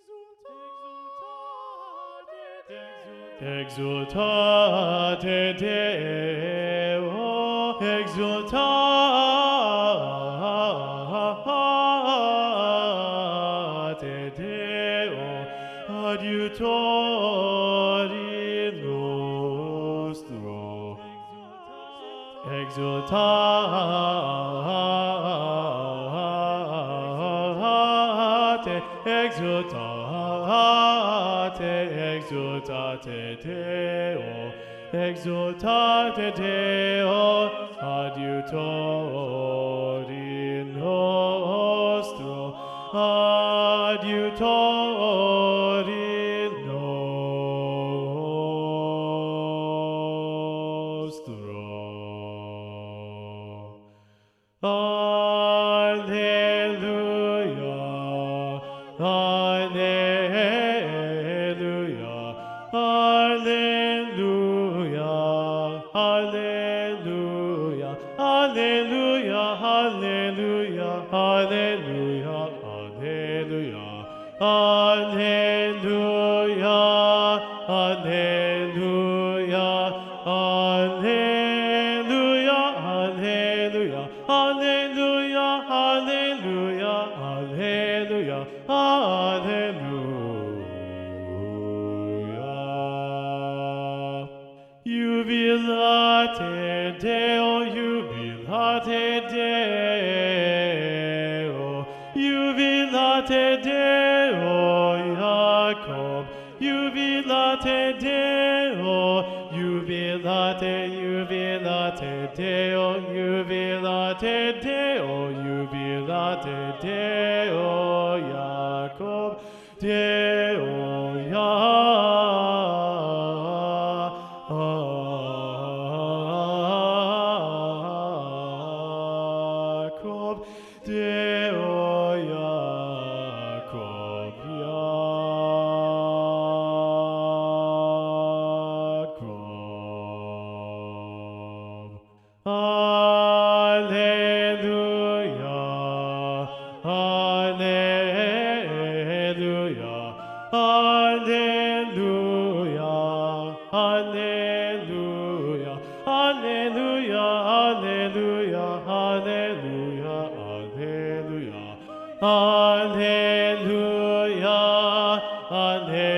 Exultate Deo, exultate Deo, adiutori nostro. Exultate Deo, exultate Deo, adiutori nostro, adiutori nostro. Alleluia, alleluia, alleluia, alleluia, alleluia, alleluia, alleluia, alleluia, alleluia, alleluia, alleluia, alleluia, alleluia, alleluia, alleluia, alleluia. Jubilate Deo, jubilate Deo, jubilate Deo, Jacob, jubilate Deo, jubilate, jubilate Deo, jubilate Deo, jubilate Deo, Jacob, Deo, Jacob, Deo, Jacob, Jacob. Alleluia, alleluia, alleluia, alleluia, alleluia, alleluia, alleluia, alleluia, alleluia, alleluia.